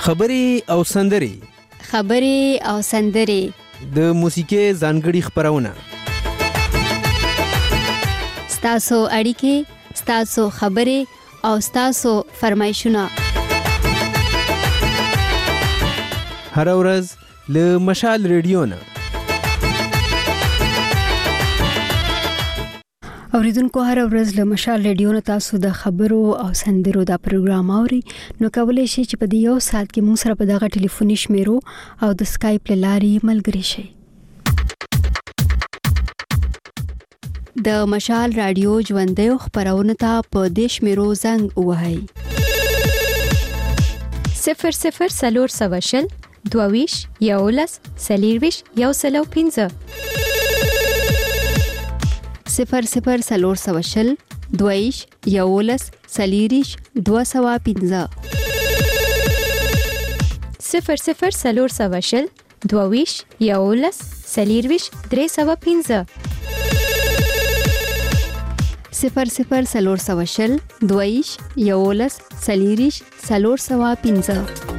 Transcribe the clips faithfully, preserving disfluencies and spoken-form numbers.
خبرې او سندرې خبرې او سندرې د موسیقۍ ځانګړي خبرونه ستاسو اړیکې ستاسو خبرې او ستاسو فرمایشونه هر ورځ له مشال ریډیو نه اوریدونکو هر ورځ له مشال ریډیو نه تاسو د خبرو او سندرو دا پروګرام اوري نو کولای شئ چې په دې یو ساعت کې موږ سره په دغه ټلیفوني شمیرو او د سکایپ لاري ملګري شئ د مشال رادیو ژوندۍ خبرونه ته په دې شمیرو زنګ وهئ صفر صفر سلور سواشل دوویش یولس سلیرویش یو سلو پینزه صفر صفر سلور سواشل دویش یولس سلیریش دو سوا پینزه صفر صفر سلور سواشل دوویش یولس سلیرویش درې سوا پینزه صفر صفر سلور سواشل دویش یولس سلیریش سلور سوا پینزه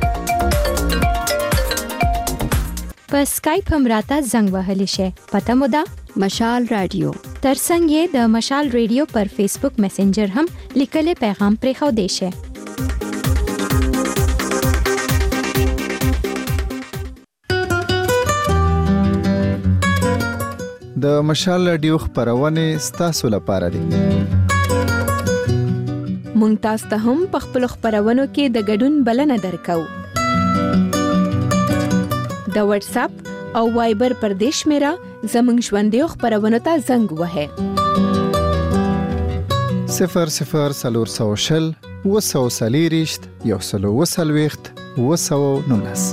په سکایپ هم راته زنګ وهلی شي پته مو ده مشال رادیو ترڅنګ یې د مشال ریډیو پر فیسبوک میسنجر هم لیکلي پیغام پرې خو دی شي د مشال رادیو خبرونه ستاسو لپاره دي مونږ تاسو ته هم په خپل خبرونو کې د ګډون بلنه درکو د واتس اپ او وایبر پر دیش میرا زمنګ ژوندۍ خبرونه ته زنګ وهه صفر صفر سلور سوشل وسو سلیریشت یو سلو وسلويخت وسو نونس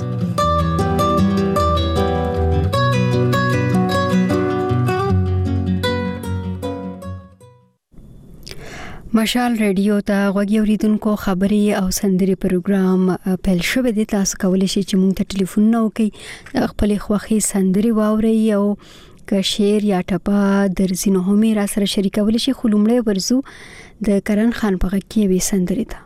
مشال ریډیو ته غوږی اوریدونکو خبري او سندري پروګرام پیل شوه دي تاسو کولای شئ چې مونږ ته ټلیفون نو کوي خپل خوخي سندري واوري او که شعر یا ټپه درځي نو هم را سره شریکول شي خلومړی ورزو د کرن خان په غږ کې وي سندري ته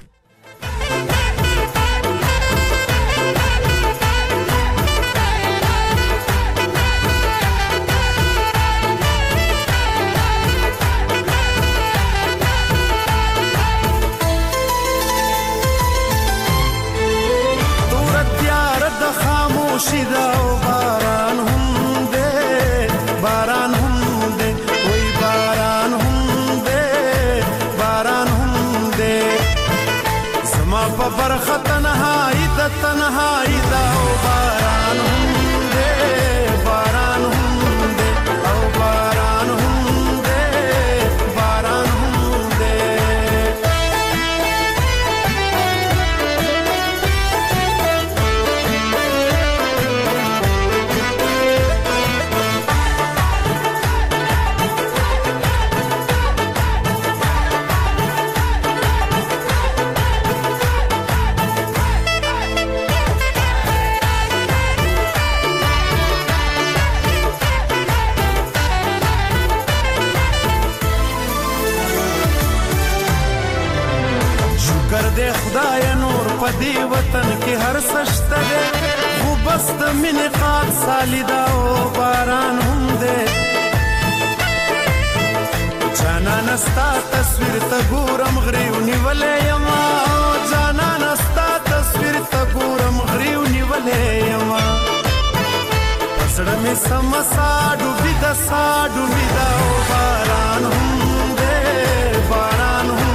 شیدا او باران هم دے باران هم دے وای باران هم دے باران هم دے زما په برخه تنهایی د تنهایی دا او باران هم دے باران هم دے او باران هم دے باران هم دے خدای نور پدی وطن کې هر سشته ده خو بس د مینې خاط سالیدا او باران هم ده جانا نستا تصویر ته ګورم غریو نیولې یما جانا نستا تصویر ته ګورم غریو نیولې یما پسړه مې سمسا ډوبې د سا ډوبې دا او باران هم ده باران هم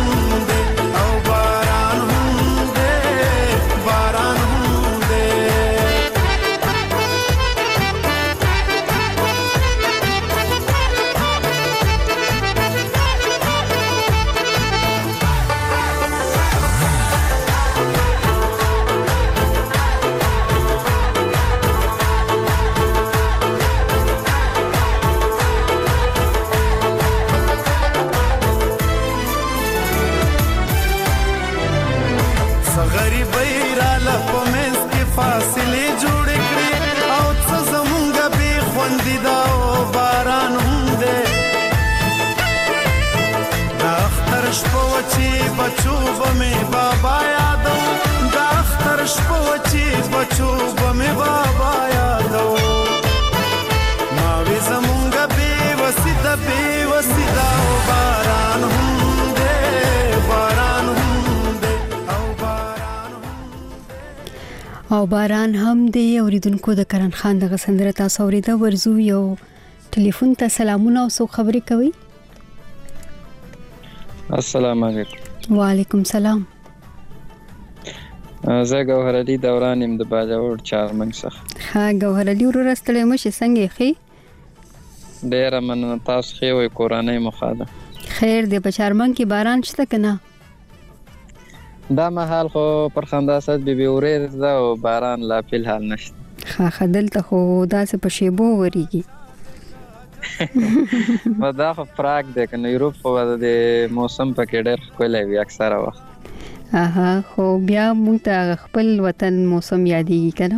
فاصله جوړ کړی او څه زمونږ به خوندې دا باران هم ده د اختر شپو چې بچو به مې بابا یادو د اختر شپو او باران هم دی. اوریدونکو د کرن خان د غسندره تاسو اوریدا ورزو یو ټلیفون ته سلامونه او سو خبرې کوي. السلام علیکم. وعلیکم سلام. زه ګوهر علي دوران يم د باجوړ چارمنګ څخه. ها ګوهر علي ورور ستړی مشه څنګه خي؟ ډیر من تاسو خو وي کورانه مخاده. خیر دی. په چارمنګ کې باران شته کنه؟ دا مهال خو پر خنداسات بي بي اورې دا او باران لا په حال نشته. ها خدل ته خو داسې په شیبو وریږي. ودا خو پراګ د کنه یورپ په د موسم پکې ډېر ښکلی وي اکثره وخت. اها خو بیا موږ ته خپل وطن موسم یادېږي کنه.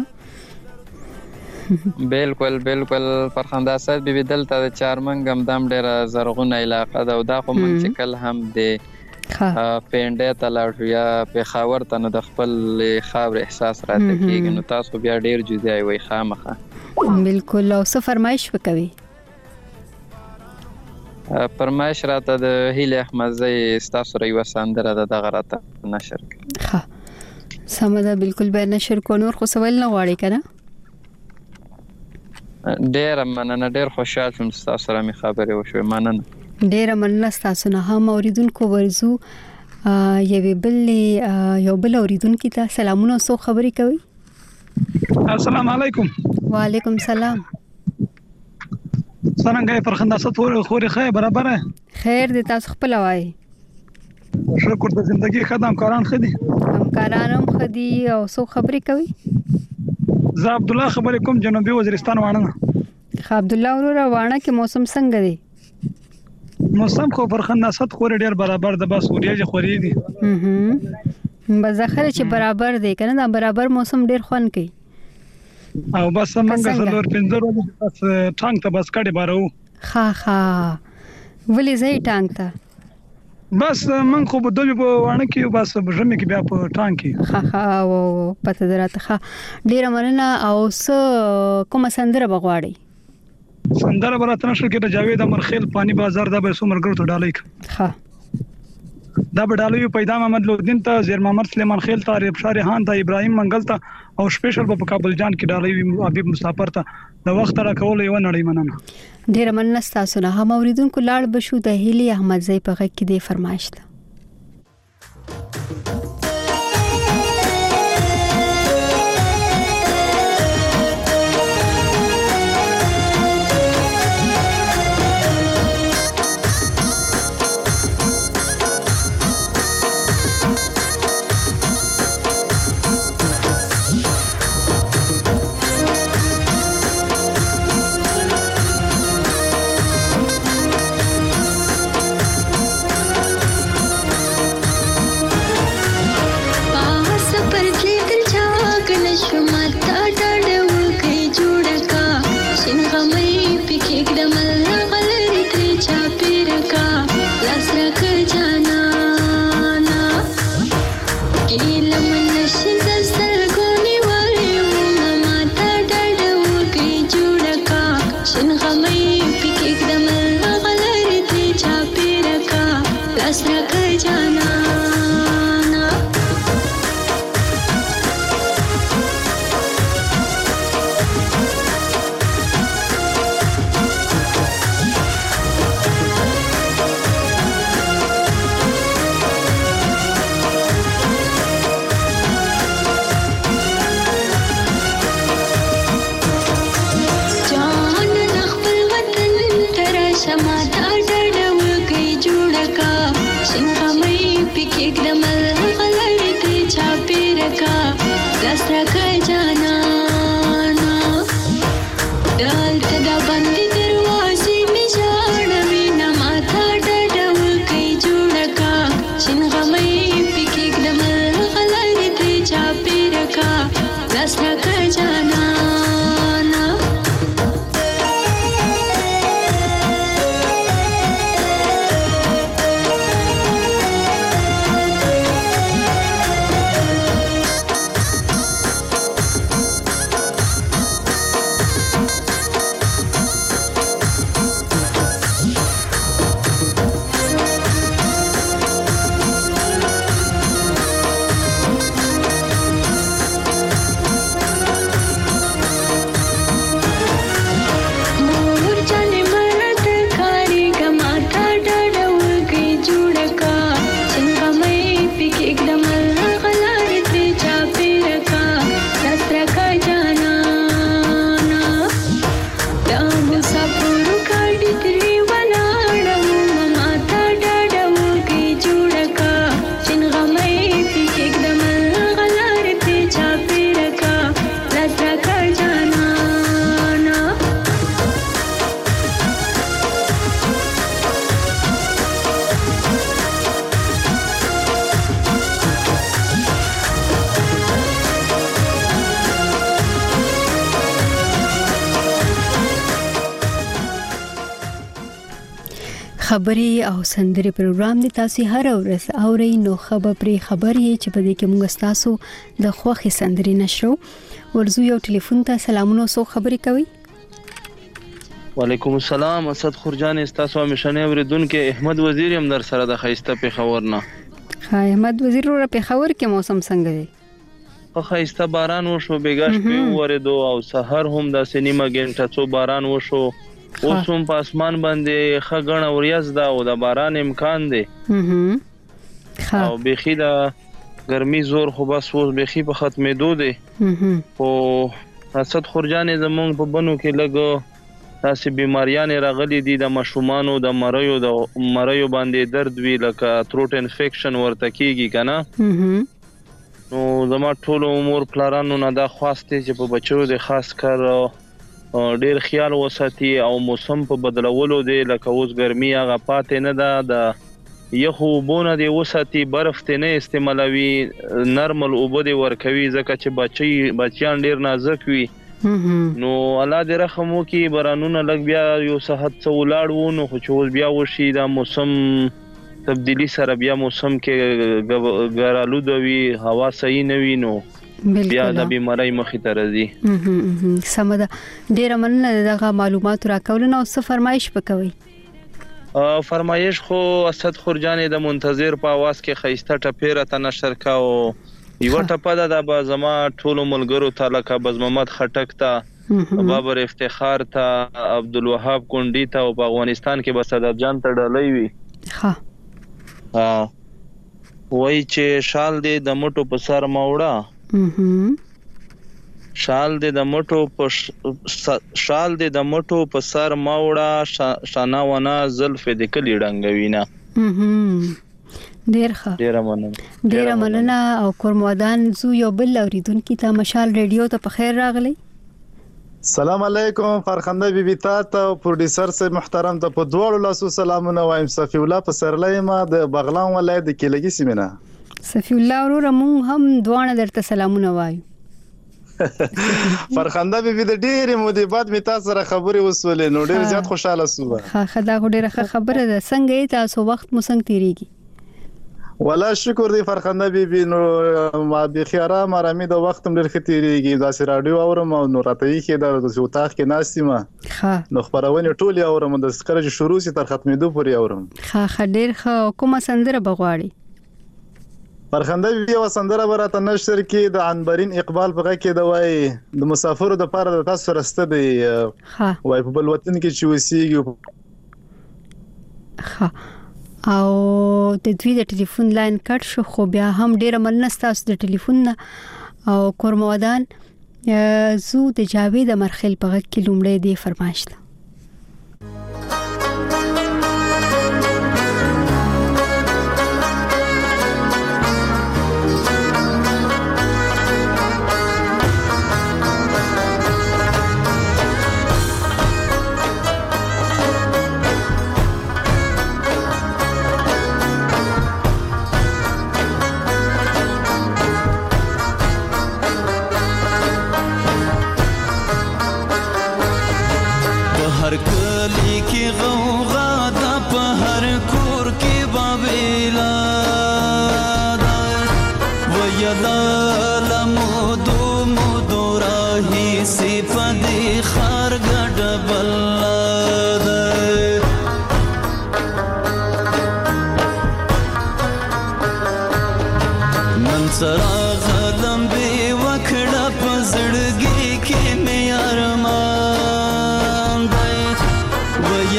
بالکل بالکل پر خنداسات بي بي دلته د چارمنګ هم دم ډېر زرغونه علاقه ده او دا خو موږ چې کل هم د پینډه تلاړو یا په خاور ته نو د خپل خاور احساس راته کیږي نو تاسو بیا ډېر جدي وي خامخه. بالکل. او څه فرمایش وکوي؟ فرمایش راته د هیله احمدزی تاسو ریو سندره د دغه راته نشر کړ. ها سمه ده. بالکل به نشر کو. نور خو سوال نه غواړي کنه؟ ډېر مننه. ډېر خوشاله شوم تاسو سره می خبرې وشوي. مننه. ډېر مننه تاسو نه. هم اوریدونکو ورزو یوه بل یو بل اوریدونکو ته سلامونه سو خبرې کوي. السلام علیکم. وعلیکم سلام. څنګه پر خنداسات خوري خیر برابر خیر دې تاسو خپل وای. شکر د ژوندۍ خدام کاران خدي همکاران هم خدي او سو خبرې کوي. زه عبد الله خبرې کوم جنوبي وزیرستان وانه. خا عبد الله وروره وانه کې موسم څنګه دی؟ موسم خو پر خنداسات خوري ډیر برابر د بس وریاج خوري دي. هم بزخره چې برابر دی کنه دا برابر موسم ډیر خوان کوي. او بس منګه سلور پنځه ورځې بس ټانک ته بس کډي بارو. ها ها ولې زې ټانک ته؟ بس من خو په دوی په وانه کې بس بجمه کې بیا په ټانک کې. ها ها او پته دراته ها ډیر مننه. او څه کوم سندره بغواړي؟ سندره براتنه شو کې د جاوید امرخیل پانی بازار د به سومرګر ته ډالې. ها دا به ډالې پیدا محمد لودین ته زیر محمد سلیمان خیل ته ریب شاری خان ته ابراهیم منګل ته او سپیشل په کابل جان کې ډالې حبیب مسافر ته د وخت را کول یو نړۍ مننه. ډیر مننه تاسو نه. هم اوریدونکو لاړ بشو د هیلی احمدزی په غږ کې د فرمایش ته. पिक एकदम गलार ते चापे रखा रास्ता का जाना ना दा मुसाफिर काटी तेरी वनाड़ा माता डाड़ा के जुड़का चिन गमे पिक एकदम गलार ते चापे रखा रास्ता का जाना ना خبري او سندري پروګرام دي تاسو هر ورځ اورئ نو خبر پرې خبري چې په دې کې موږ تاسو د خوخي سندري نشرو ورزو یو ټلیفون ته سلامونه سو خبري کوي وعلیکم السلام اسد خورجان استاسو مشنه اوریدونکو احمد وزیر هم در سره د خیسته په خبر نه ها احمد وزیر ور په خبر کې موسم څنګه دی په خیسته باران وشو بیګاش په وریدو او سحر هم د سینما ګنټه څو باران وشو اوس هم په اسمان باندې خغن اوریاز دا او د باران امکان دی او بخي دا ګرمي زور خو بس اوس بخي په ختمېدو دی او اسد خورجان زمونږ په بنو کې لګو تاسو بیماریاں راغلي دي د مشومانو د مریو د مریو باندې درد وی لکه تروټ انفیکشن ورته کیږي کنه نو زما ټول امور پلارانو نه دا خواسته چې په بچو د خاص کار ډیر خیال وساتي او موسم په بدلولو دی لکه اوس ګرمي هغه پاتې نه ده د یخو بونه دی وساتي برف ته نه استعمالوي نرمل اوبه دی ورکوي ځکه چې بچي بچیان ډیر نازک وي نو الله دې رحم وکي برانونه لګ بیا یو صحت څو لاړو نو خو چې بیا وشي دا موسم تبدیلی سره بیا موسم کې ګرالو دوی هوا صحیح نه وي نو بیا د بیماری مخې ته راځي سمده ډیره مننه دغه معلومات راکول نو څه فرمایش وکوي فرمایش خو اسد خورجان د منتظر په आवाज کې خیسته ټپیره ته نشر کاو یو ټپه د بازما ټول ملګرو تعلق باز محمد خټک ته بابر افتخار ته عبدالوهاب کونډی ته او په افغانستان کې بسادت جان ته ډلې وي ها ها وای چې شال دې د مټو په سر ماوړه شال دې د مټو په شال دې د مټو په سر ماوړه شانا ونا زلف دې کلی ډنګوینا ډیر ښه ډیر مننه ډیر مننه او کورمودان زو یو بل اوریدونکو ته مشال ریډیو ته په خیر راغلی سلام علیکم فرخنده بیبي تاسو او پروډوسر سه محترم ته په دوړو لاسو سلامونه وایم صفی الله په سرلې ما د بغلان ولایت د کلګي سیمه صفی الله ورو مونږ هم دوانه درته سلامونه وایو فرخنده بیبي د ډېرې مودې بعد می تاسو سره خبرې وسولې نو ډېر زیات خوشاله سوم ها خدا ډېره خبره ده څنګه تاسو وخت مو څنګه تیریږي ولا شکر دی فرخنده بیبي نو ما به خیره مرامي د وخت ډېر ختیریږي دا سره رادیو اورم او نو راته یې د وتاخ کې ناستیمه ها نو خبرونه ټول اورم د سکرج شروع سي تر ختمېدو پورې اورم ها خډیر خو کومه سندره بغواړي فرخنده بیبي وسندره برته نشر کې د عنبرین اقبال په کې د وای د مسافرو د پاره د تاسو رسته دی ها وای په بل وطن کې چې وسیږي ها او د دوی د ټلیفون لاین کټ شو خو بیا هم ډیره مننه تاسو د ټلیفون نه او کورمودان زو د جاوید مرخل په کې لومړی دی فرمایش ده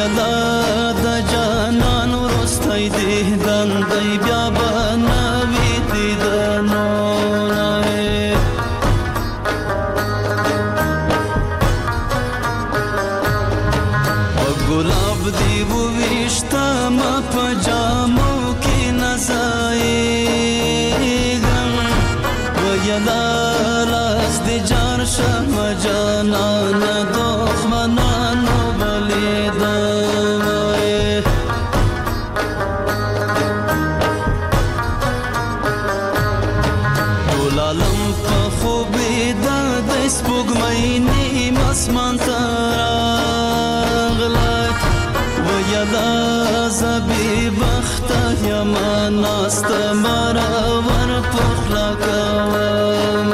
د جانان ورستای دې دندای بیا بنوي یلا لاس دی جان شم جانان دښمنانو بلیدم ټول عالم په خوبې د سپوږمۍ نیم اسمان ته راغلی ویلا زبې بخته یما ناسته مرور پخلا کوم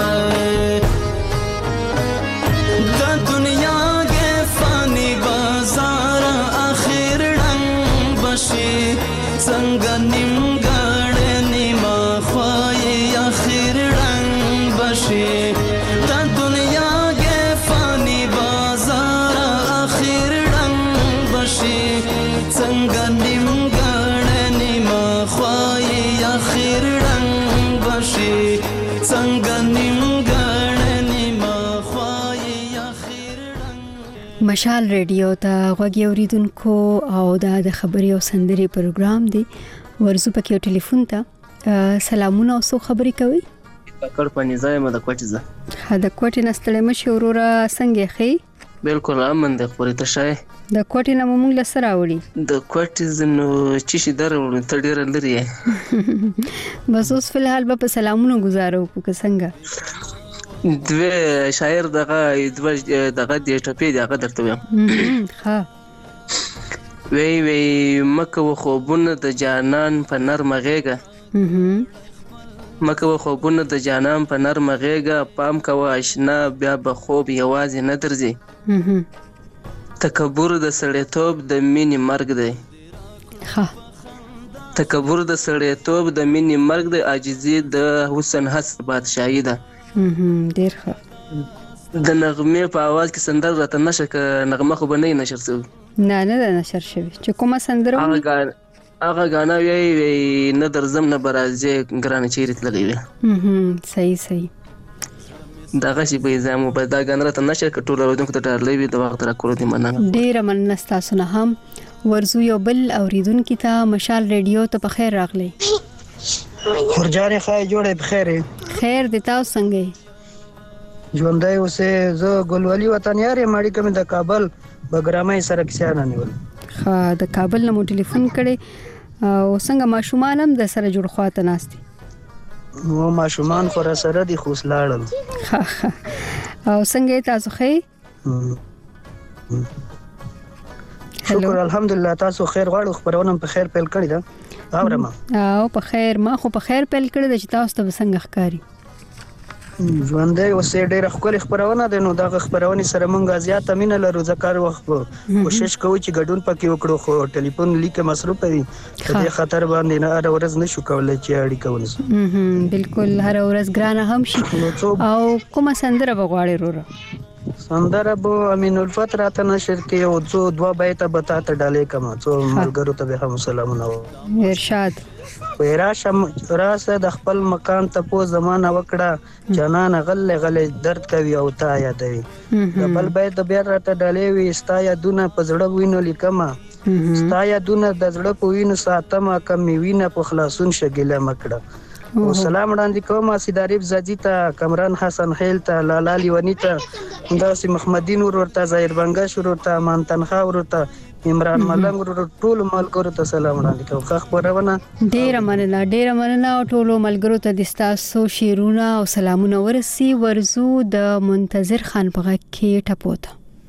د دنیا کې فانی بازار اخر رنګ بشي څنګه نیمګړې نیمه خوای اخر رنګ بشي د دنیا کې فانی بازار اخر رنګ بشي څنګه نیمګړې نیمه خوای اخر رنګ بشي څنګه نیمګړې نیمه خوای اخر رنګ. مشال ریډیو ته غوږی اوریدونکو او دا د خبري او سندري پروګرام دی ورزو پکې ټلیفون ته سلامونه او سو خبري کوي کړ پني ځای مده کوټه زه دا کوټه نستلې مشه وروره څنګه خي بالکل امن د خوري ته شای د کوټه نوم موږ لسره وړي د کوټه زنو چې شي درول ته ډیر لري بس اوس فلحال به سلامونه گزارو کو څنګه دوی شاعر دغه دوی دغه د ټپې دغه درته وایم ها وی وی مکه خوبونه د جانان په نرمه غېګه مکه خوبونه د جانان په نرمه غېګه پام کوه آشنا بیا به خوب یوازې نه درځي تکبر د سړیتوب د مینې مرګ دی ها تکبر د سړیتوب د مینې مرګ دی عاجزي د حسن حس بادشاہي ده ډیر ښه د نغمه په आवाज کې سندر راته نشه ک نغمه خو بنې نشر شوی نه نه نشر شوی چې کومه سندره هغه هغه غانا وی وی نه درزم نه برازه ګرانه چیرې تللی وی صحیح صحیح دغه شی به زمو په دا غانا راته نشه ک ټول اوریدونکو ته ډارلې وی د وخت را کولو دي مننه ډیر مننه تاسو نه هم ورزو یو بل اوریدونکو ته مشال ریډیو ته په خیر راغلی خورجانې خای جوړې په خیر خیر د تاسو څنګه ژوندۍ اوسه زه ګلولي وطن یارې ماړي کوم د کابل بګرامي سره کیسه نیول ها د کابل نه مو ټلیفون کړي او څنګه ماشومان هم د سره جوړ خواته ناشتي نو ماشومان خو را سره دي خوش لاړل او څنګه تاسو خې شکر الحمدلله تاسو خیر غواړو خبرونه په خیر پیل کړی دا اورم او په خیر ما خو په خیر پیل کړی د تاسو ته څنګه ښکاری ژوندۍ اوسې ډېر خپل خبرونه ده نو دا خبرونه سره مونږ زیات امینه لرو ځکه وخت کوشش کوو چې ګډون پکې وکړو خو ټلیفون لیکه مصروف دی د خطر باندې نه هر ورځ نشو کولای چې اړیکه ونیسو بالکل هر ورځ ګرانه هم شي او کومه سندره بغواړي وروره سندره بو امین الفت راته نشر کې او څو دوا بیت بتا ته ډالې کما څو ملګرو ته هم سلامونه ارشاد ویراشم راسه د خپل مکان ته په زمانہ وکړه جنان غل غل درد کوي او تا یادوي خپل بیت بیا راته ډالې وي استا یادونه په زړه وینو لیکما استا یادونه د زړه په وینو ساتما کم وینه په خلاصون شګله مکړه او سلام وړاندې کوم سیداریب زاجی ته کمران حسن خیل ته لالا لیونی ته داسې محمدین ورته ظاهر بنگش ورته مانتنخا ورته عمران ملنګ ورته ټول ملګرو ته سلام وړاندې کوم خو خبرونه ډیر مننه ډیر مننه او ټول ملګرو ته د تاسو شیرونه او سلامونه ورسي ورزو د منتظر خان په غږ کې ټپوته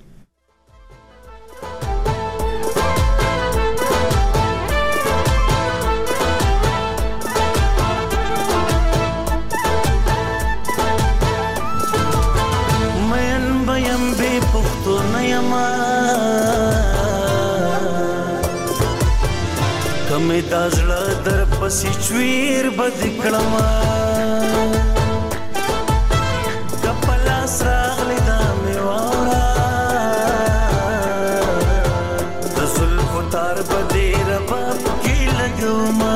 کمه دازړه در پسې چویر بد کړما کپلا سراغلی دا میوارا رسول پتار بده رباب کی لګوما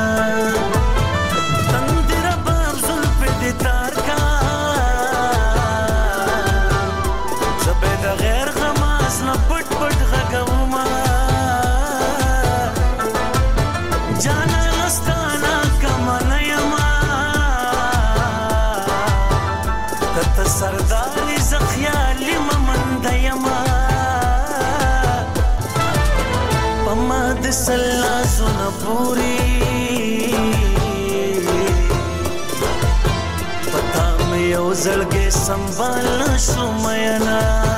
تندر باب زل په دې تار کا زبې د غیر غماس نه پټ پټ غګوما جانا لستانا کمانا یما سلا زونه پوری پتا مې یو زړګې سنبال نشو مینا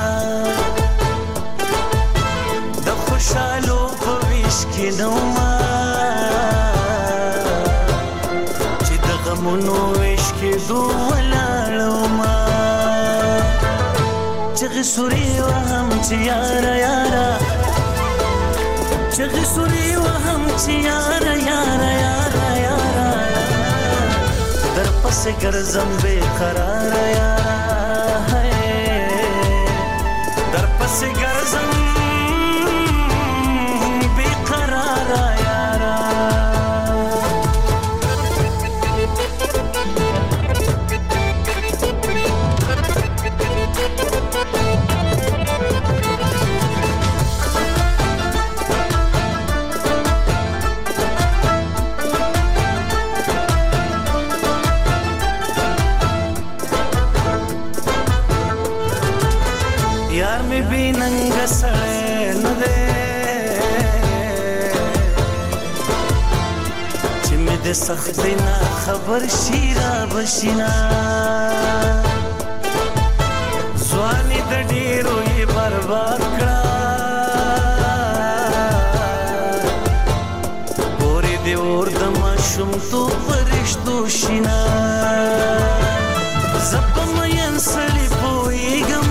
د خوشالو په ویش کې نو ما چې د غمونو ویش کې دو ولاړو ما چغې سوري وهم چې یارا یارا چغې سوري وهم چې یارا یارا یارا یارا در پسې ګرځم بے قرار یارا در پسې ګرځم بے قرار یارا یار می بی ننګ سړی نه دی چې مې د سختۍ نه خبر شي را بشینا ځواني د ډېرو یې برباد کړه پورې د اور د ماشومتوب په رشتو شینا زه په مین سړي پوهېږم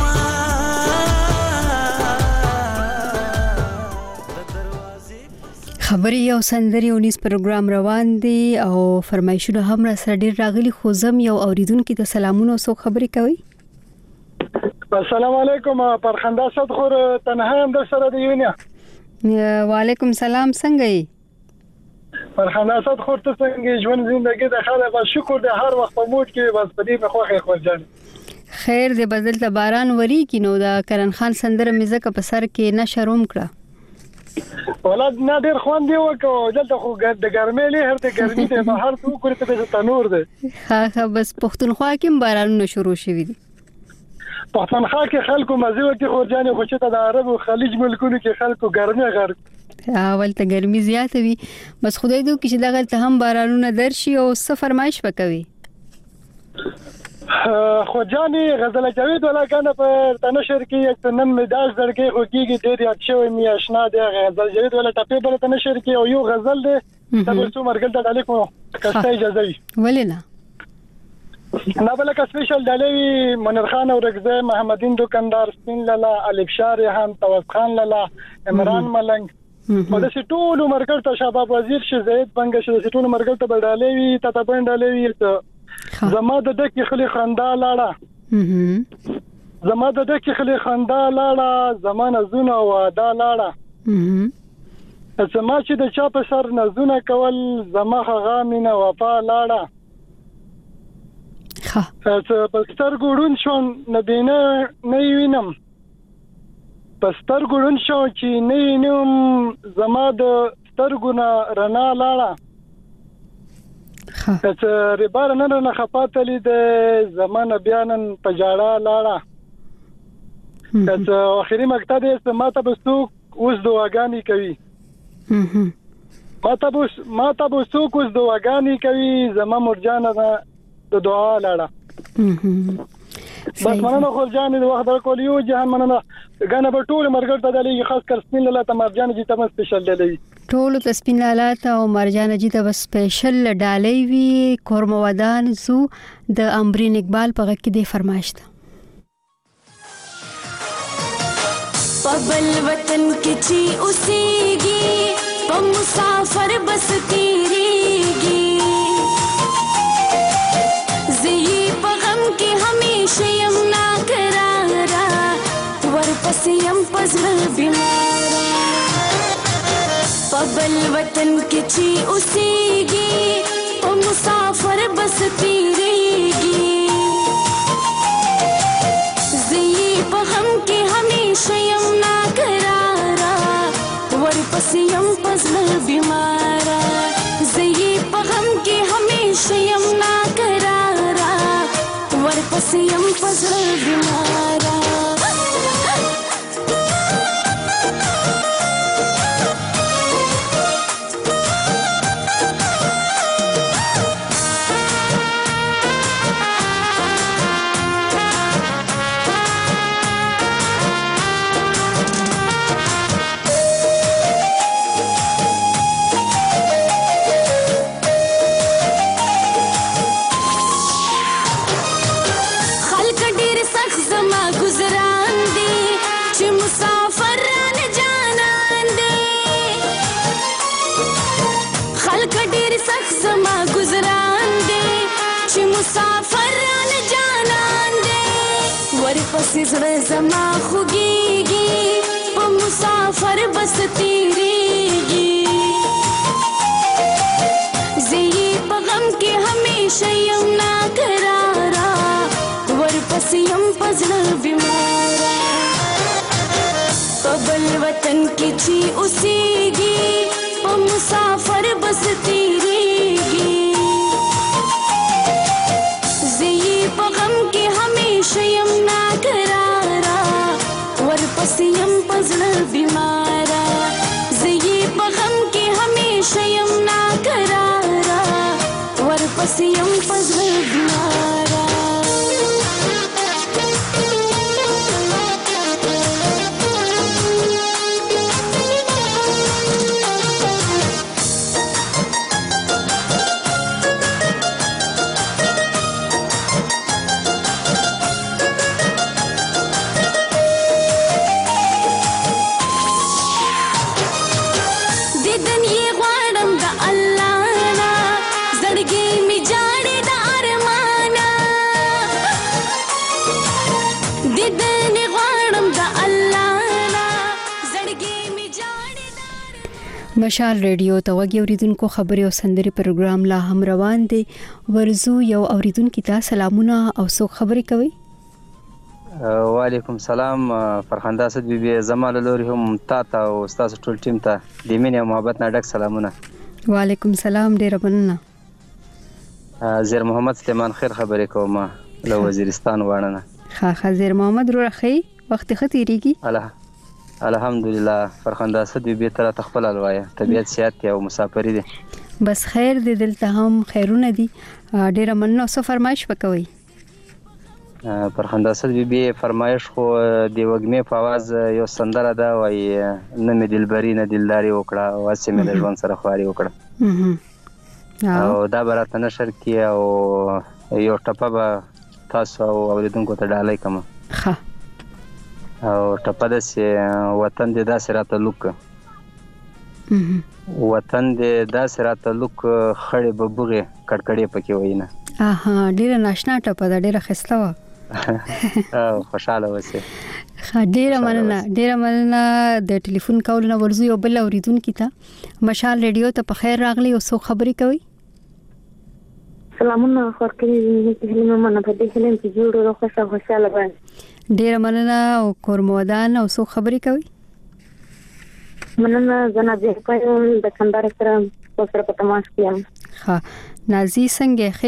خبري او سندري اونیس پروګرام روان دي او فرمایشونه هم را سره ډیر راغلي خو زم یو اوریدونکو ته سلامونه سو خبري کوي السلام علیکم پرخنده صدخور تنها هم در سره دی ونیا وعلیکم سلام څنګه یې پرخنده صدخور ته څنګه ژوند زندگی د خاله با شکر د هر وخت په موډ کې بس پدې په خوخه خپل جان خیر دې بدل ته باران وری کینو دا کرن خان سندره مزه په سر کې نشروم کړه ولادت نه ډیر خوان دی وکړو دلته خو د ګرمۍ له هر د ګرمۍ ته بهر څو کړی ته تنور دی ها ها بس پښتونخوا کې بارانونه شروع شوي دي پښتونخوا کې خلکو مزه وکړي خو ځان خو چې د عرب او خلیج ملکونو کې خلکو ګرمۍ غرق اول ته ګرمي زیاته وي بس خدای دې کې چې دغه ته هم بارانونه درشي او سفر مایش وکوي خو جاني غزل جاوید ولا کنه په تنشر کې یک نن مداج درکې خو کېږي ډېر یاد شوی می آشنا دی غزل جاوید ولا ټپه په تنشر کې او یو غزل دی تاسو مرګل ته علیکم کسته اجازه وي ولنا نه بل کا سپیشل دلوي منیر خان او رغزه محمدین دکاندار سپین لالا الف شارحان توس خان لالا عمران ملنګ په دې ټول مرګل ته شباب وزیر شه زید بنګ شه ټول مرګل ته بدلوي ته ته بندلوي ته زما د دکی خلی خندا لاړه زما د دکی خلی خندا لاړه زمانه زونه وادا لاړه زما چې د چا په سر نزونه کول زما غامینه وفا لاړه ها پستر ګورون شو نبینه نه وینم پستر ګورون شو چې نه وینم زما د سترګونه رڼا لاړه چې ربار نن نه خپاتلې د زمانه بیانن پجاړه لاړه چې اخري مقطع دې سماته بسو اوس دواګانی کوي ماته بوس ماته بسو اوس دواګانی کوي زما مرجانه د دعا لاړه بس مننه خو جان د وخت درکول یو جهان مننه غنه په ټول مرګ ته دلې خاص کر سپین لاله ته مرجان جی ته سپیشل دلې ټول ته سپین لاله ته او مرجان جی ته سپیشل ډالې وی کورمودان زو د امرین اقبال په غږ کې د فرمایش ده پبل وطن کې چی اوسېږي په مسافر بس تیریږي زی په غم کې همیشه يم ناقرارا ورپسې يم پزړ بیمارا پبل وطن کې چی اوسېږي په مسافر بس تیریږي زی په غم کې همیشه يم ناقرارا ورپسې يم پزړ بیمارا زی په غم کې همیشه يم ناقرارا ورپسې يم پزړ بیمارا مسافر ران جانان دے ورپسې زړه زما خوږیږي په مسافر بس تیریږي زه یې په غم کې همیشه یم ناقراره ورپسې یم په زړه بیماره په بل وطن کې چې اوسېږي په مسافر بس تیریږي زه یې په غم کې همیشه یم ناقراره ورپسې یم په زړه بیماره زه یې په غم کې همیشه یم ناقراره ورپسې یم په زړه بیماره مشال ریډیو ته وګورئ اوریدونکو خبري او سندري پروګرام لا هم روان دي ورزو یو اوریدونکو ته سلامونه او سو خبري کوي وعلیکم سلام فرخنده اسد بیبي زمال لوري هم تا ته او استاد ټول ټیم ته د مینې او محبت نه ډک سلامونه وعلیکم سلام ډیر مننه زیر محمد سلیمان خیر خبرې کوم له وزیرستان وانه ها خزیر محمد رو رخی وخت ختیریږي الله الحمدلله فرخنده اسد بیبي تر تخپل الوايه طبيعت صحت او مسافری دي بس خیر دې دلته هم خیرونه دي ډیر مننه سو فرمایش وکوي فرخنده اسد بیبي فرمایش خو دی وګمه په आवाज یو سندره ده وای نه مې دلبري نه دلداري وکړه واسه مې د ژوند سره خواري وکړه او دا برات نشر کی او یو ټپه به تاسو اوریدونکو ته ډالۍ کوم ها او ټپه د وطن د داسې راته لوک وطن د داسې راته لوک خړې ببغه کړکړې پکې وینه اها ډیره ناشنا ټپه ده ډیره خسته و او خوشاله وسه ډیره مننه ډیره مننه د ټلیفون کول نه ورزو یو بل اوریدونکو ته مشال ریډیو ته په خیر راغلی او سو خبري کوي سلامونه خورکړي دې هلمه منه په دې هلم چې جوړو خوشاله خوشاله باندې ډیر مننه او کورمودان او سو خبري کوي مننه جناب دې په د کندهار سره په سره په تماس کېم ها نازي څنګه خي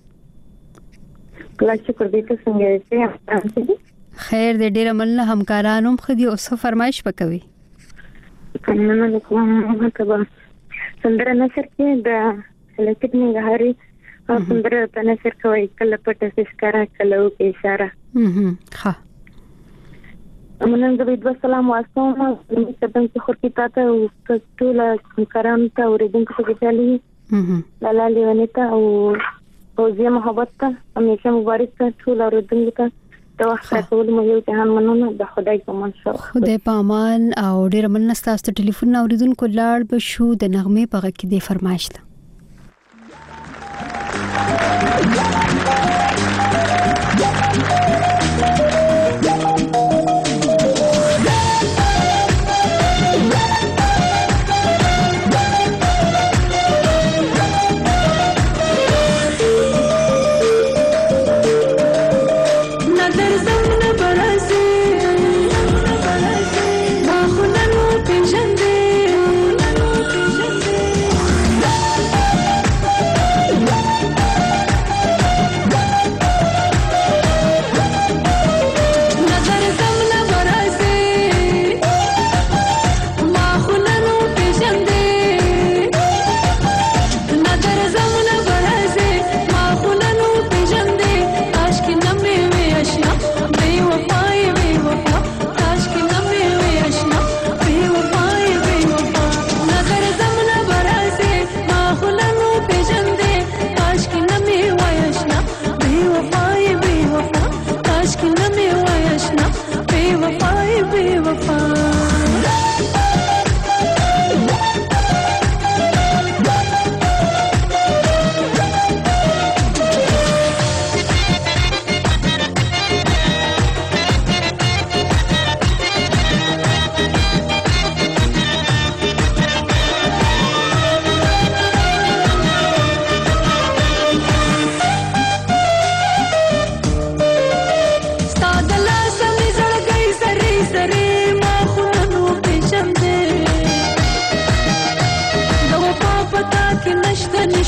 کله شکر دې ته څنګه یې خیر دې ډیر مننه همکارانو خدي او سو فرمایش وکوي مننه کوم ته سندره نشر کې د لکه نه غاري سندره ته نشر کوي کله پټه سکارا کله او اشاره هم ها مننه د دې سلام واسطه مې څنګه چې خور کې تاسو ټول کاران ته اوریدونکو ته ځالي هم لاله لیونیتا او او زه محبت ته همیشه مبارک ته ټول اوریدونکو ته د وخت ټول مې یو جهان مننه د خدای په منشا خدای په امان او ډیر مننه تاسو ټلیفون اوریدونکو لاړ به شو د نغمه په غږ کې د فرمایش ته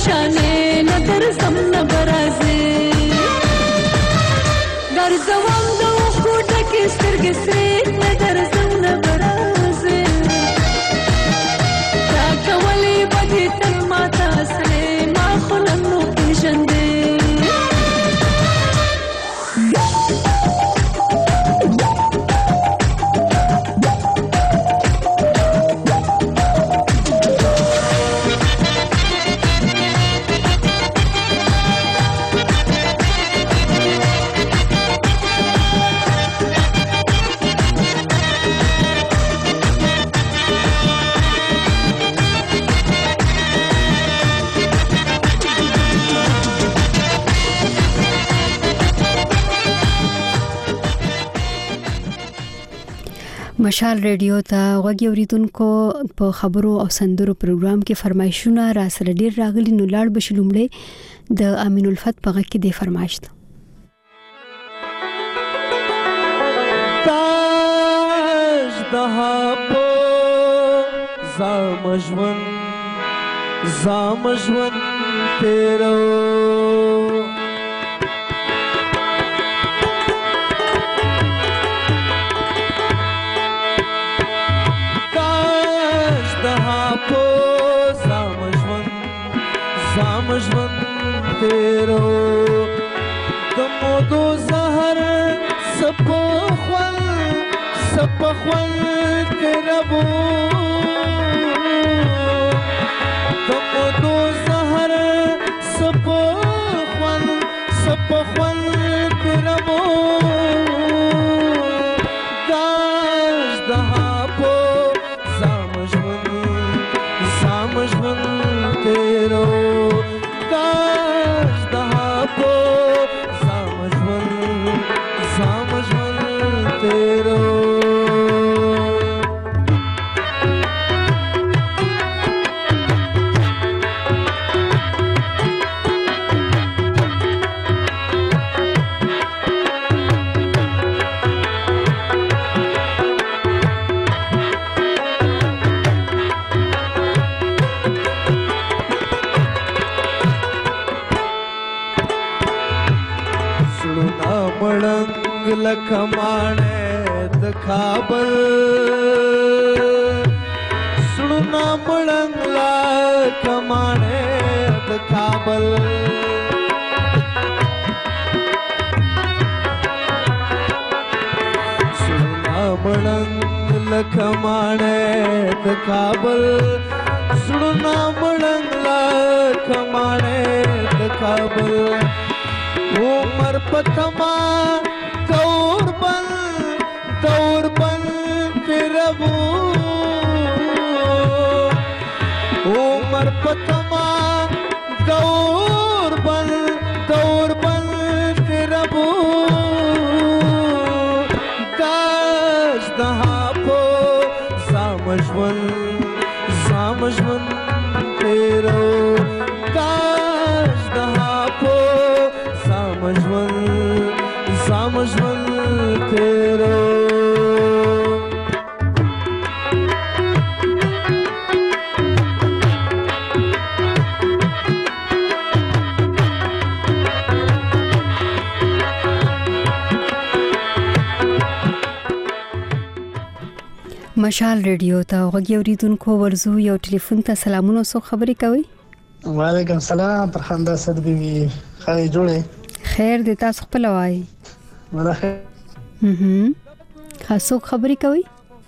شانه ندر زم نبرازه در زوام دو خود که سترگ سری ندر زم نبرازه تا کولی بدی تر ما تاسره ما خلنو پیژنده مشال ریډیو ته غوږی اوریدونکو په خبرو او سندرو پروګرام کې فرمایشونه را سره ډیر راغلي نو لاړ بشلومړي د امین الفت په غږ کې د فرمایش تاج دها په زامجون زامجون تیرو زامجون تیرو دمودو زهر سپخول سپخول تیربو دمودو زهر سپخول سپخول تیربو داش دها پو زامجون زامجون تیرو कमाने द काबल सुना मड़ंगला कमाने द काबल सुना मड़ंगला कमाने द काबल सुना मड़ंगला कमाने द काबल उमर पतमा दौर बन दौर बन फिरबू उमर पतमा दौर बन दौर बन फिरबू दाश दहा पो सामजवन सामजवन तेरो दाश दहा पो सामजवन सामजवन तेरो مشال ریډیو ته غوږی اوریدونکو ورزو یو ټلیفون ته سلامونه سو خبرې کوي وعلیکم السلام پرخنده صد بیبي خای جوړه خیر دې تاسو خپل وای مله هم خاصو خبرې کوي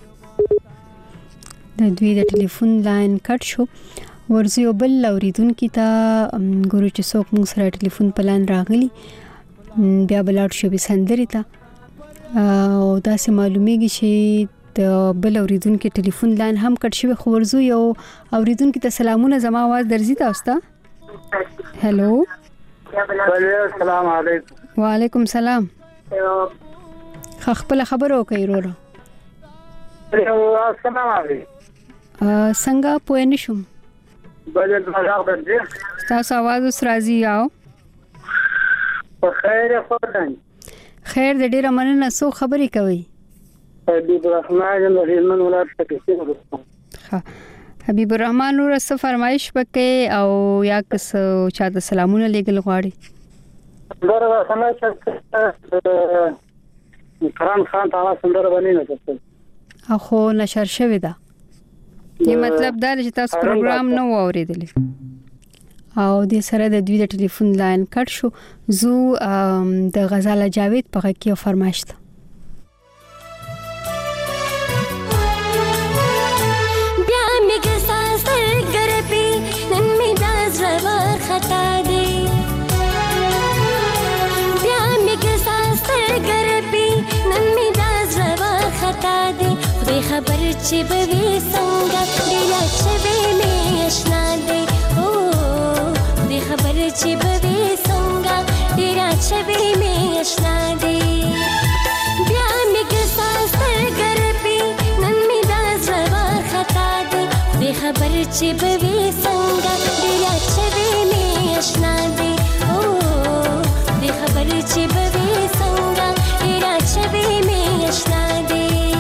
د دوی د ټلیفون لاین کټ شو ورزو بل اوریدونکو ته ګورو چې څوک موږ سره ټلیفون په لاین راغلی بیا بلاړ شو به سندري ته او دا سه معلومیږي چې د بل اوریدونکو ټلیفون لاین هم کټ شوی خو ورزو یو اوریدونکو ته سلامونه زما आवाज درځي تاسو ته هالو السلام علیکم وعلیکم السلام خپل خبرو کوي ورو السلام علیکم څنګه پوه نشم بلد مزاق درځي تاسو आवाज اوس راځي یاو په خیر خدای خیر د ډیره مننه سو خبرې کوي حبیب الرحمن د هلمند ولایت څخه ها حبیب الرحمن نور څه فرمایش وکي او یا کس چاته سلامونه لګل غواړي؟ دا سمه چې کرام خان ته سندره باندې نه تاسو اخو نشر شوی دا یی مطلب دا چې تاسو پروګرام نو اوریدلی او د سره د دوی د ټلیفون لاین کټ شو. زو د غزال جاوید په کې فرمایش ده. بیا میګ ساسر ګرپی نن می داز ور خطا دی بیا میګ ساسر ګرپی نن می داز ور خطا دی خدای خبر چې به وي څنګه دی لا چې می آشنا دی خبر چې به وي څنګه ډیر چې به می آشنا دی بیا میګ ساسر ګرپی نن می داز ور خطا دی دی خبر چې به وي څنګه ډیر چې به می آشنا دی او دی خبر چې به وي څنګه ډیر چې به می آشنا دی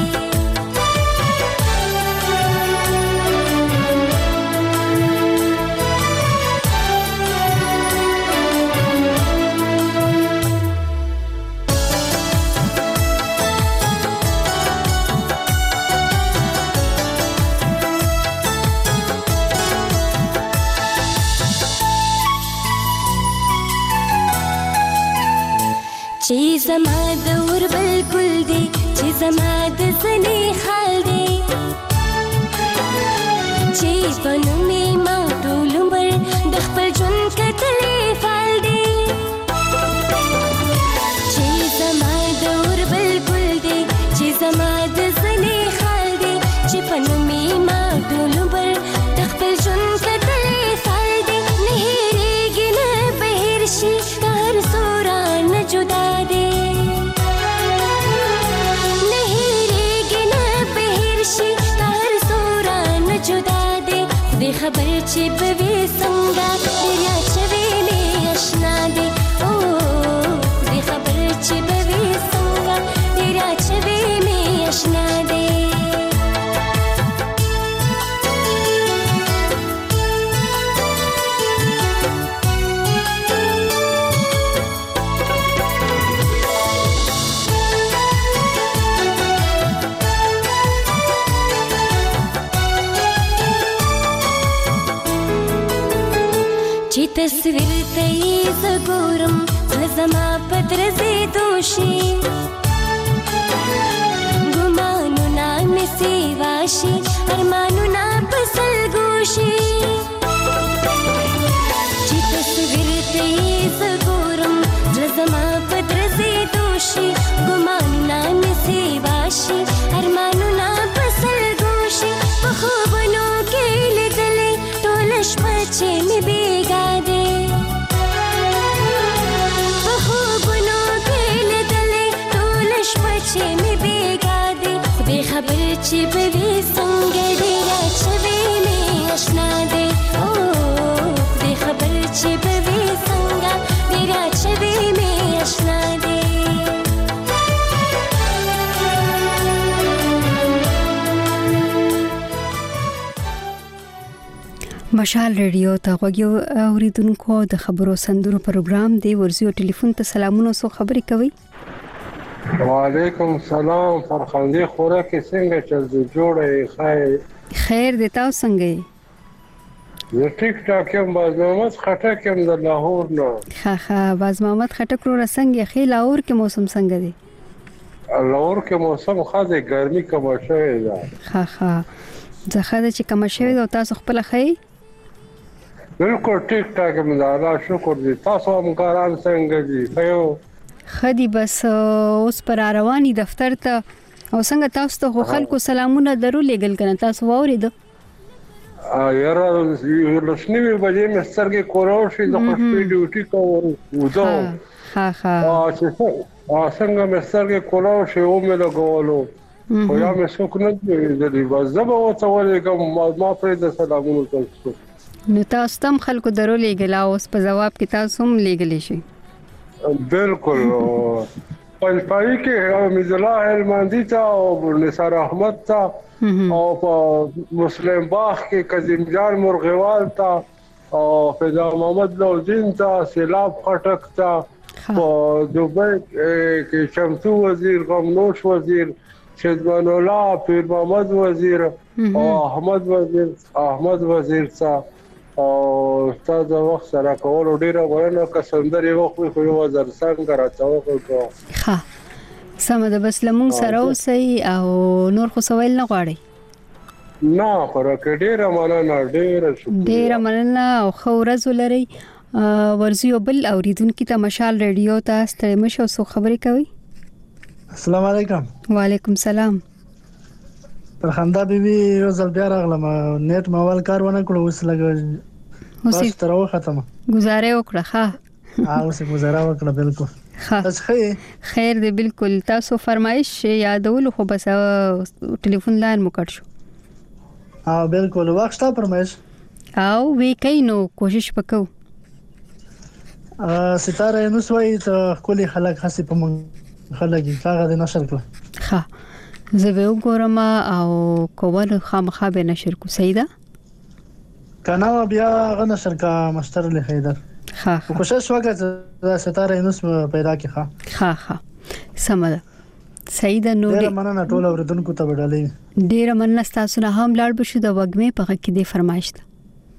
چې زما د ور بالکل دی چې زما د زنی خال دی چې بنو می ما ټول عمر د خپل ژوند کتلې فال دی چې زما د ور بالکل دی چې زما د زنی خال دی چې بنو می ما ټول عمر د خپل ژوند کتلې فال دی نه هېریږي نه بهر شي هر سورا نه جدا خبر چې به وي څنګه دریا چې وي می آشنا دی او دې خبر چې به وي څنګه دریا چې وي می آشنا دی تصویر ته یې زګورم زما پدرځې دوشي ګمانو نا مې سیواشي ارمانو نا پسل ګوشي چې تصویر ته یې زګورم زما پدرځې دوشي ګمانو نا مې سیواشي ارمانو نا پسل ګوشي په خوبونو کې لیدلې ټول شپه چې مې بیګا خبر چې به وي څنګه ډیر چې وي می آشنا دی او دې خبر چې به وي څنګه ډیر چې وي می آشنا دی مشال ریډیو ته غوږی اوریدونکو د خبرو سندرو پروګرام دی ورزیو ټلیفون ته سلامونه سو خبري کوي. وعلیکم سلام فرخندې خوراکې څنګه چل جوړې خیر خیر دې تاسو څنګه یې؟ زه ټیک ټاک یم باز محمد خټک یم د لاهور نه. ها ها باز محمد خټک رو څنګه خې لاهور کې موسم څنګه دی؟ لاهور کې موسم خاصه ګرمي کوم شوی ده. ها ها ځکه چې کوم شوی ده تاسو خپل خې بالکل ټیک ټاک یم دا الله شکر دې تاسو هم کاران څنګه دي خو خدي بس اوس پر رواني دفتر ته او څنګه تاسو ته خلکو سلامونه درو لګل کنه تاسو وورید ا یاره لښنیوي بجې مسترګې کوراو شي د خوشپې ډیوټي کوم وځو ها ها ا چې څنګه مسترګې کوراو شي او مې لګولو خو یا مې څوک نه دی د دې وځبه او څه ولګم ما پرې د سلامونه تاسو نو تاسو تم خلکو درو لګل اوس په جواب کې تاسو هم لګلی شي. بالکل پنځپایی کې رمیز الله هلمندي ته او نثار احمد ته او په مسلم باغ کې کظیم جان مرغوال ته او فضا محمد لوزین ته سیلاب خټک ته په دوبۍ کې شمسو وزیر غمنوش وزیر شهزمان الله پیر محمد وزیر او احمد وزیر احمد وزیر ته او استاد وخت سره کول ډیره غوړنه کسندري وخت خو یو وزر څنګه راځو کو ها سم ده بس لمون سره اوسئ او نور خو سوال نه غواړي نه پر کې ډیره مننه ډیره شکر ډیره مننه او خو ورځ ولري ورزي بل اوریدونکو ته مشال رادیو ته ستړي مشه سو خبري کوي السلام علیکم وعلیکم السلام پرخنده بیبي یو ځل بیا راغلم نیټ موبایل کار ونه کړو اوس لګ اوس تر وخت ختمه گزاره وکړه ها ها اوس گزاره وکړه بالکل ها خیر دی بالکل تاسو فرمایش یادول خو بس ټلیفون لاین مو کټ شو ها بالکل وخت تا فرمایش او وی کینو کوشش وکاو ا ستاره نو سوي ته کلی خلک خاصه په مونږ خلک هغه د نشر کړ ها زه به وګورم او کومه خامخا به نشر کو سیدا کنه بیا غ نشر کا مستر له حیدر ها کوشش وکړه ستاره نو پیدا کی ها ها ها سمده سیدا نو ډیر مننه ټول اوردونکو ته وډالې ډیر مننه تاسو نه هم لاړ بشو د وګمه په کې دی فرمایش ده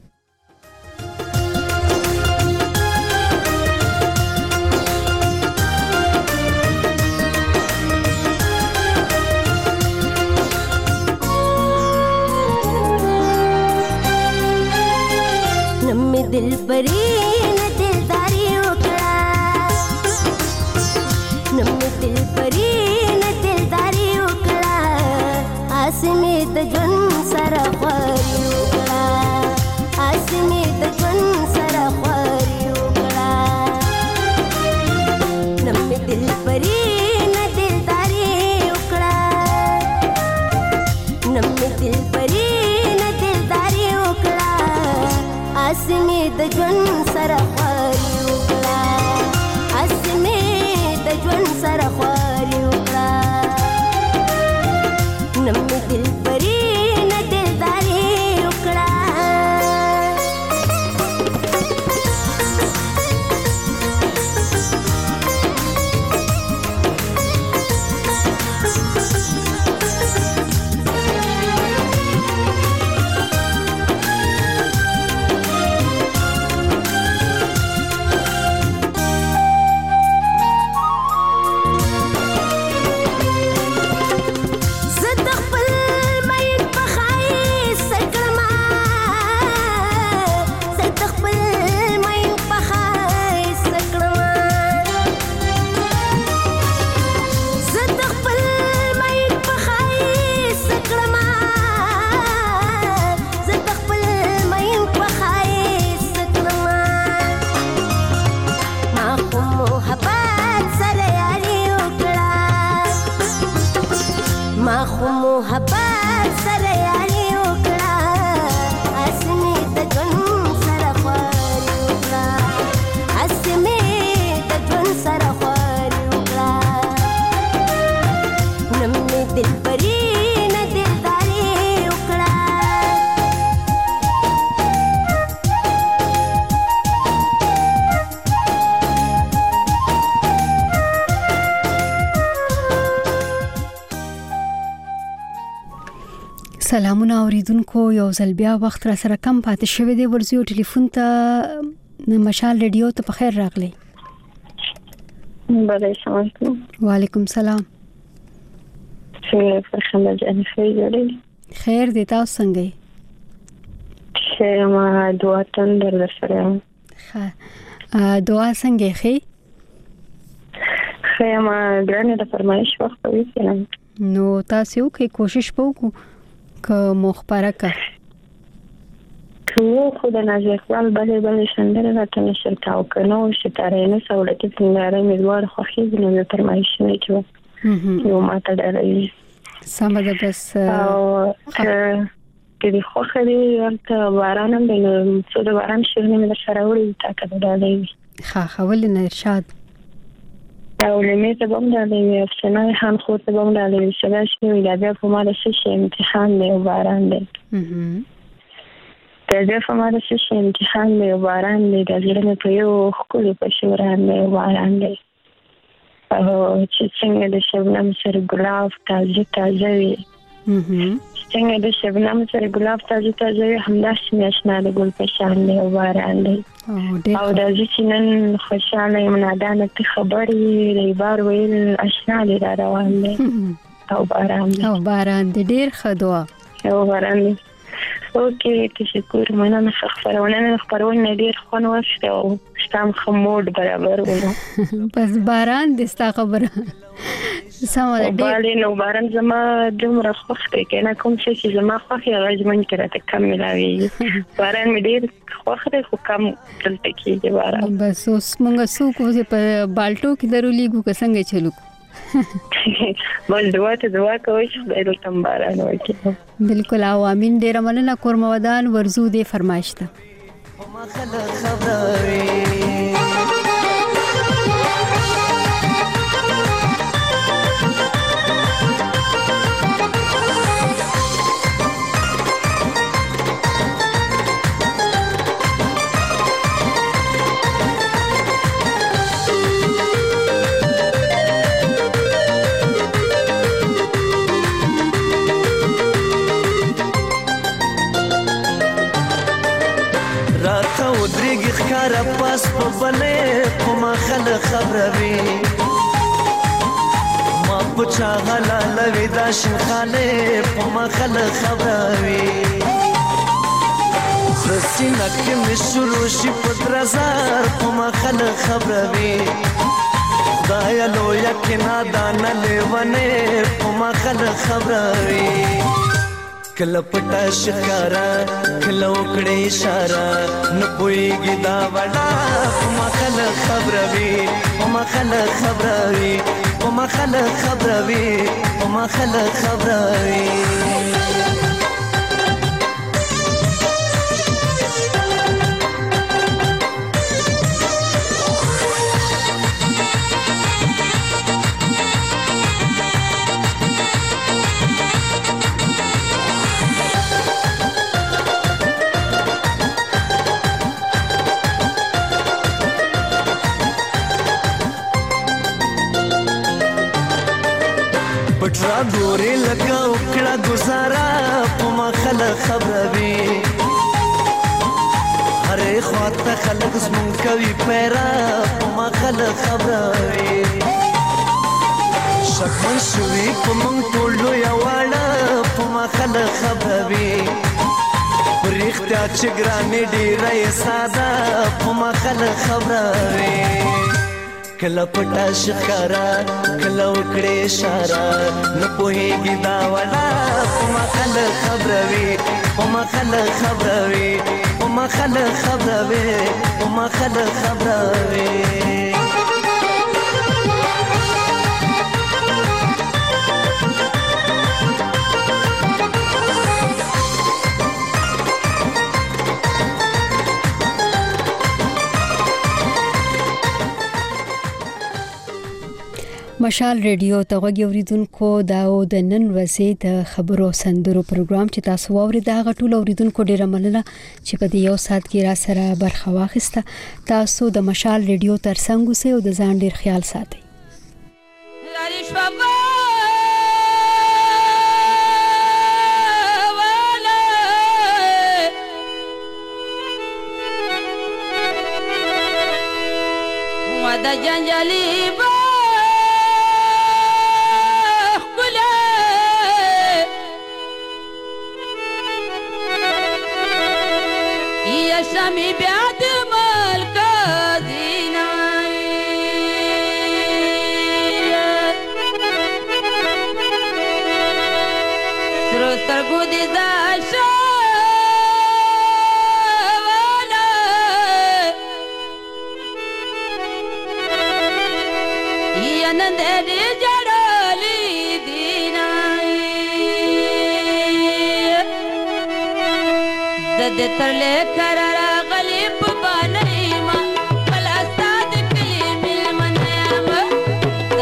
दिल परी न दिलदारी उकड़ा नम्मे दिल परी न दिलदारी उकड़ा आसमी त जन सरा ख्वारी उकड़ा आसमी त जन सरा ख्वारी उकड़ा नम्मे दिल परी न दिलदारी उकड़ा नम्मे दिल परी न दिलदारी उकड़ा आसमी د ژوند سره خواري وکړه اسمه د ژوند سره خواري وکړه نم دل پرې نه دلداري وکړه سلامونه اوریدونکو یو ځل بیا وخت را سره کم پاتې شوی دی ورزيو ټلیفون ته مشال رادیو ته په خیر راغلی بله سلام علیکم وعلیکم السلام څنګه فرخنده جان خیر دی خیر دی تاسو څنګه شه ما دعا تندر سره ښه دعا څنګه خې خې ما ګرانه د فرمایش وخت وې نو تاسو کې کوشش وکړو که مخبره که که خود نازی اقبال بله بله شندره راته نشر کاو کنه و ستاره نو سولتی پنداره میدوار خوخی بینو پرمایشنه که یو ما تا داره سامه ده بس او که دی خوخه دی ورطا بارانم بینو سو ده باران شیرنه می ده شراوری تا که ده داره خواه خواه ولی نه ارشاد او لمې ته بم ډالې افسانه خان خو ته بم ډالې سلا شي ویل بیا په ما د شي امتحان دی او باران دی ته بیا په ما د شي امتحان دی او باران دی د زړه په یو خپل په شوران دی او باران دی او چې څنګه د شبنم سره ګلاب تازه تازه وي څنګه د شبنم سره ګلاب تازه تازه وي همداسې نشنا د ګل په شان دی او باران دی او د چې نن خوشاله یم نادانه ته خبرې د بار ویل اشنا دی را روان دی او باران دی او باران دی ډیر ښه دعا او باران دی اوکې تشکر مننه خبرونه خبرونه ډیر خوند واخیست او ستام خمود برابر ونه بس باران دې ستا خبره سمه ده ډیر نو باران زما دومره خوښ دی کنه کوم چې زما خوښ یې راځمن کړه ته کم ملاوي باران مې ډیر خوښ دی خو کم دلته کېږي باران بس اوس مونږ څوک په بالټو کې درولېږو که څنګه چلو بس دعا ته دعا کوي چې خدای دې تم باران وکړي بالکل او امين ډیر مننه کورمودان ورزو دې فرمایش ته خکارا پاس په بلې په ما خلک خبروي ما په چا غلا لوي دا شنخانه په ما خلک خبروي سسینه کې مې شروع شي په درزار په ما خلک خبروي خدای لو یقینا دان لیونه په ما خلک خبروي کله پټه شکارا کله وکړې اشاره نه پويږي دا وړا ما خلک خبروي ما خلک خبروي ما خلک خبروي ما خلک خبروي پټرا ګوري لگا وکړه گزارا په ما خلک خبروي هرې خواته خلک زمون کوي پیرا په ما خلک خبروي شکمن شوي په مونږ ټولو یواړه په ما خلک خبروي پرېختیا چې ګرانې ډېره یې ساده په ما خلک خبروي کله پټه شکارا کله وکړې اشاره نه پوهېږي دا وړا په ما خلک خبروي په ما خلک خبروي په ما خلک خبروي په ما خلک خبروي مشال ریډیو ته غوږی اوریدونکو دا د نن ورځې د خبرو سندرو پروګرام چې تاسو واورید دا غټول اوریدونکو ډیره مننه چې په دې یو سات کې را سره برخه واخیسته تاسو د مشال ریډیو ترڅنګ اوسئ او د ځان ډیر خیال ساتئ ودا جنجالي شامي بيعد مالك زيناي سرو سترگو دي زاشا والا يا نندري جڑالي ديناي دد ترلے کرا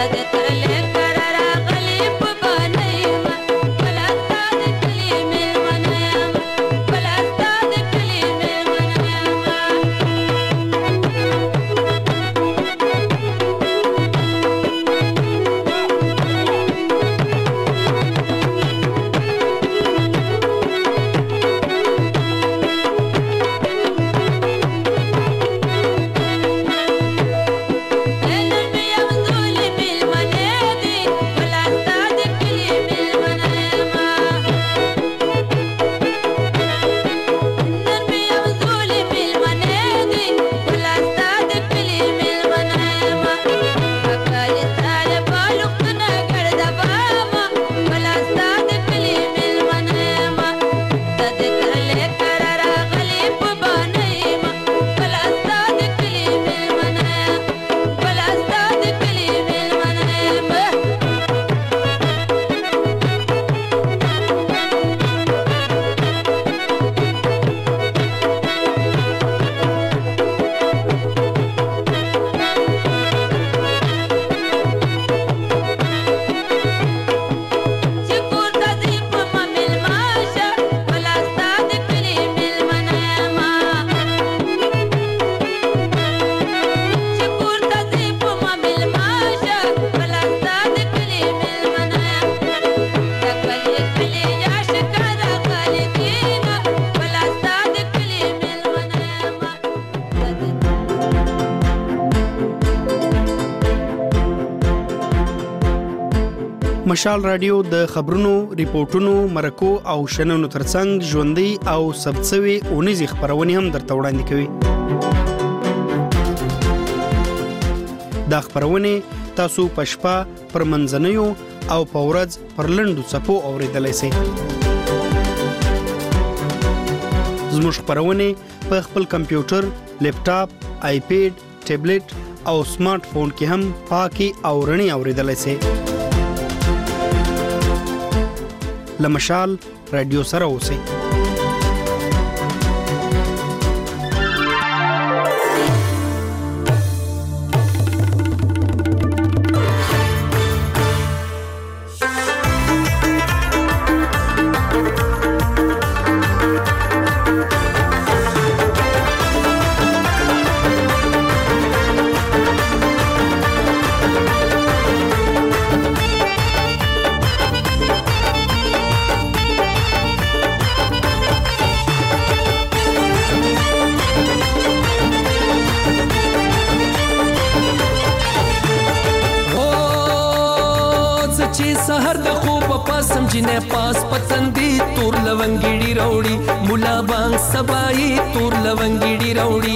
مشال رادیو د خبرونو، ریپورتونو، مرکو او شننو ترڅنګ ژوندۍ او ثبتسوي اونیزې خبرونه هم درته وړاندې کوي. دا خبرونه تاسو په شپه پر منځنیو او په ورځ پر لنډو څپو اوریدلای شئ. زموږ خبرونه په خپل کمپیوټر، لیپټاپ، آیپیډ، ټابلیټ او سمارټ فون کې هم پاکي او رڼي اوریدلای شئ. لمشال رادیو سره اوسئ. جنه پاس پتندی تور لونګړي راوړي مولا بانګ سبای تور لونګړي راوړي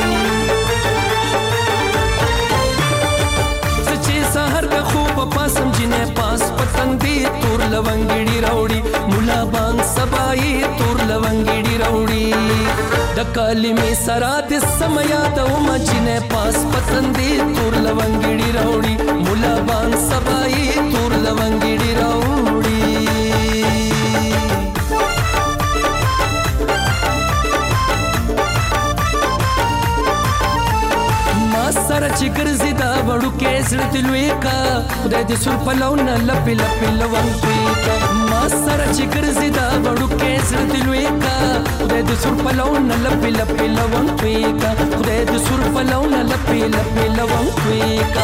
سچې سحر د خوب پاسم جنه پاس پتندی تور لونګړي راوړي مولا بانګ سبای تور لونګړي راوړي د کلمې سره د سمیا د مجنه پاس پتندی تور لونګړي راوړي مولا بانګ سبای تور لونګړي راوړي سره چې ګرځي دا وړو کې زړه دلوي کا خدای دې سر پلو نه لپې لپې لوان کوي کا ما سره چې ګرځي دا وړو کې زړه دلوي کا خدای دې سر پلو نه لپې لپې لوان کوي کا خدای دې سر پلو نه لپې لپې لوان کوي کا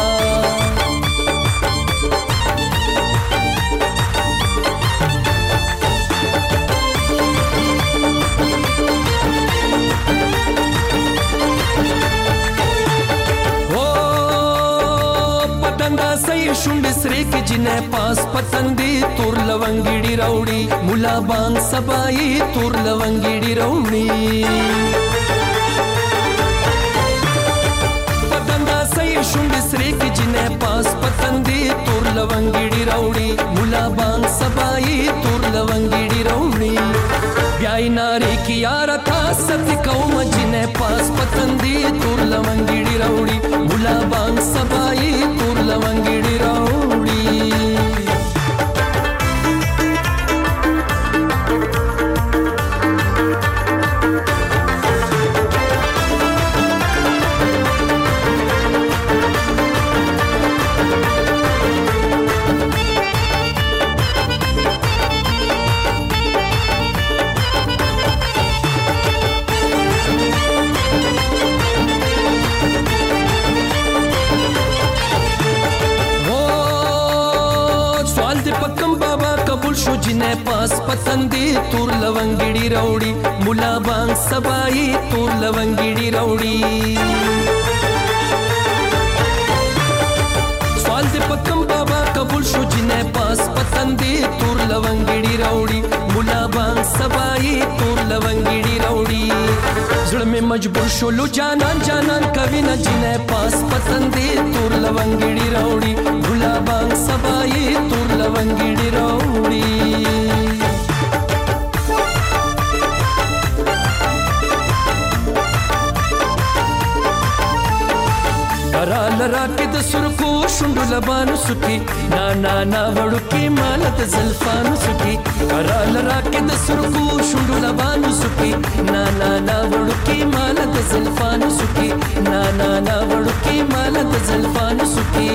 شونډې سرې کې جنه پاس پتندې تور لونګړي راوړي مولا بانګ سبای تور لونګړي راوړي پتندا سې شونډې سرې کې جنه پاس پتندې تور لونګړي راوړي مولا بانګ سبای تور لونګړي راوړي بیاي ناري کې یار تا ست کوم جنه پاس پتندې تور لونګړي راوړي مولا بانګ سبای تور لونګړي راوړي شو جنې پاس پتندې تور لونګړي راوړي مولا بانګ سبای تور لونګړي راوړي سوال دې پکم بابا قبول شو جنې پاس پتندې تور لونګړي راوړي مولا بانګ سبای تور لونګړي راوړي زړه مې مجبور شو لو جانان جانان کوي نه جنې پاس پتندې تور لونګړي راوړي مولا بانګ سبای تور لونګړي راوړي را لرا کې د سرکو شوندو لبانو سکی نا نا نا وړو کې مال د زلفانو سکی را لرا کې د سرکو شوندو لبانو سکی نا نا نا وړو کې مال د زلفانو سکی نا نا نا وړو کې مال د زلفانو سکی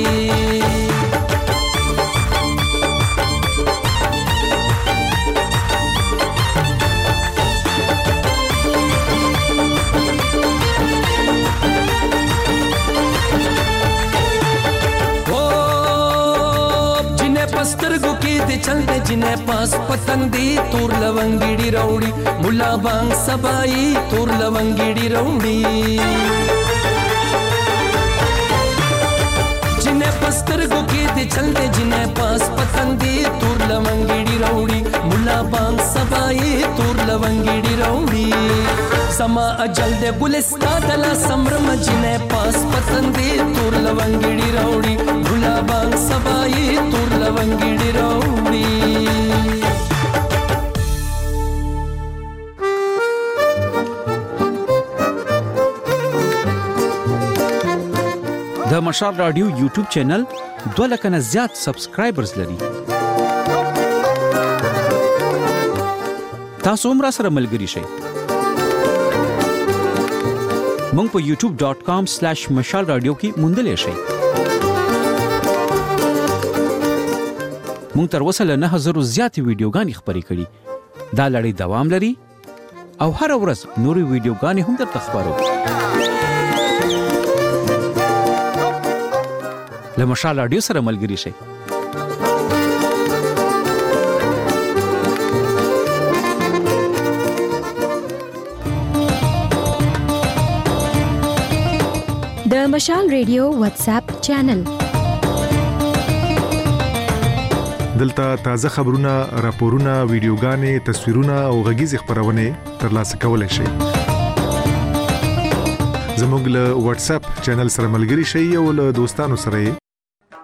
سترګو کې د چل د جنې پاس پتندې تور لونګړي راوړي مولا بانګ سبای تور لونګړي راوړي جنې پسترګو کې د چل د جنې پاس پتندې تور لونګړي راوړي مولا بانګ سبای تور لونګړي راوړي سما اجل د ګلستا دلا سمرم جنې پاس پتندې تور لونګړي راوړي مولا بانګ سبای تور لونګړي راوړي د مشال رادیو یوټیوب چینل دوه لک نه زیات سبسکرایبرز لري تاسو هم را سره ملګري شئ مونږ په یوټیوب ډاٹ کام سلیش مشال رادیو کې موندلې شئ مونږ تر اوسه له نه هزار زیاتې ویډیوګانې خپرې کړي دا لړۍ دوام لري او هر ورځ نورې ویډیوګانې هم درته خپرو له مشال رادیو سره ملګري شئ د مشال ریډیو واتس اپ چینل دلته تازه خبرونه راپورونه ویډیوګانې تصویرونه او غږیز خبرونه ترلاسه کولای شئ زموږ له واتس اپ چینل سره ملګري شئ او له دوستانو سره